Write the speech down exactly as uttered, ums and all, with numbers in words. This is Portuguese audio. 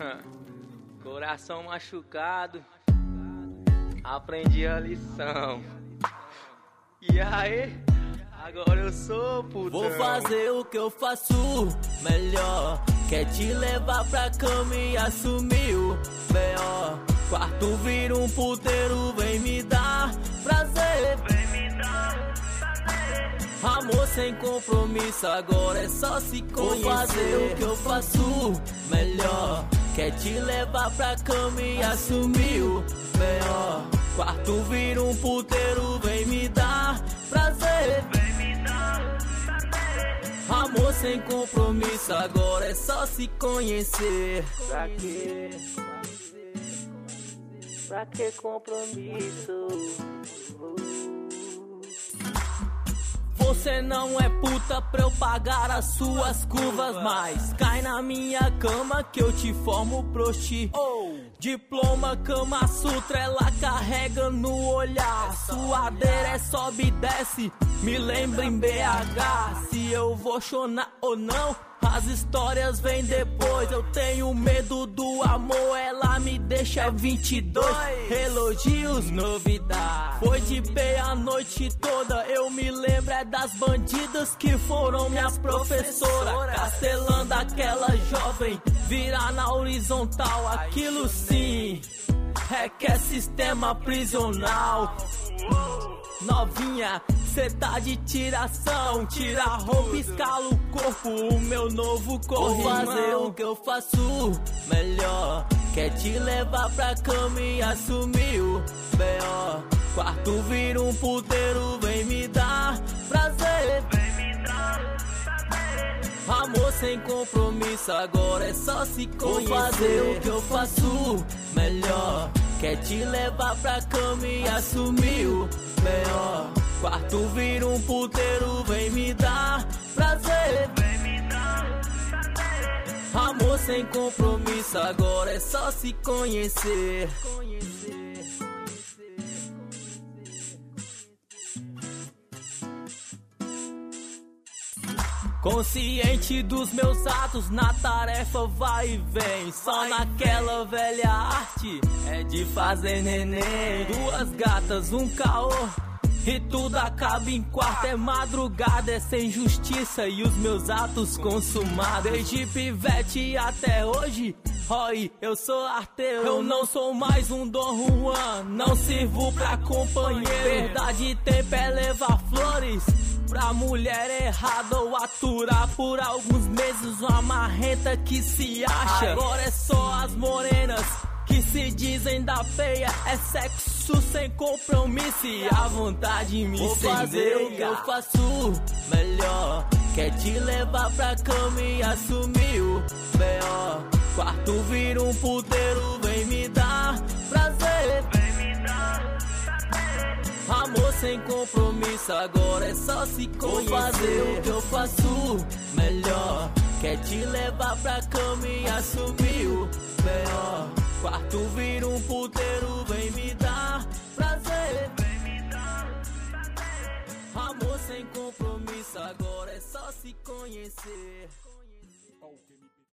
Coração machucado, aprendi a lição. E aí, agora eu sou putão. Vou fazer o que eu faço melhor, quer te levar pra cama e assumir o B O. Quarto vira um puteiro, vem me dar prazer. Vem me dar prazer. Amor sem compromisso, agora é só se conhecer. Vou fazer o que eu faço melhor, quer te levar pra cama e assumir o B O. Quarto vira um puteiro, vem me dar prazer. Vem me dar prazer. Amor sem compromisso, agora é só se conhecer. Pra quê? Pra que compromisso? Você não é puta pra eu pagar as suas curvas, mas cai na minha cama que eu te formo prosti. Diploma, Kama Sutra, ela carrega no olhar. Suadeira é sobe e desce, me lembra em B H. Se eu vou chorar ou não, as histórias vêm depois. Eu tenho medo do amor, ela me deixa vinte e dois. Elogios, novidade. Foi de B a noite toda. Eu me lembro é das bandidas que foram minhas professoras. Castelando aquela jovem, virar na horizontal. Aquilo sim é que é sistema prisional. Novinha, cê tá de tiração. Tira a roupa, escala o corpo, o meu novo corpo. Vou fazer o que eu faço melhor, quer te levar pra cama e assumir o B O. Quarto vira um puteiro, vem me dar prazer. Vem me dar prazer. Amor sem compromisso, agora é só se conhecer. Vou fazer o que eu faço melhor, quer te levar pra cama e assumir o B O. Quarto vira um puteiro, vem me dar prazer. Vem me dar prazer. Amor sem compromisso, agora é só se conhecer. Consciente dos meus atos, na tarefa vai e vem. Só naquela velha arte é de fazer neném. Duas gatas, um caô, e tudo acaba em quarto. É madrugada, é sem justiça e os meus atos consumados. Desde pivete até hoje, oi, eu sou arteiro. Eu não sou mais um Dom Juan, não sirvo pra companheiro. Verdade e tempo é levar flores pra mulher errada ou aturar por alguns meses uma marrenta que se acha. Agora é só as morenas que se dizem da feia. É sexo sem compromisso e a vontade me incendeia. Vou fazer o que eu faço melhor, quer te levar pra cama e assumir o B O. Quarto vira um puteiro, vem me dar prazer. Vem me dar prazer. Amor sem compromisso, agora é só se conhecer. Vou fazer o que eu faço melhor, quer te levar pra cama e assumir o B O. Quarto vira um puteiro, vem me dar prazer. Vem me dar prazer. Amor sem compromisso, agora é só se conhecer.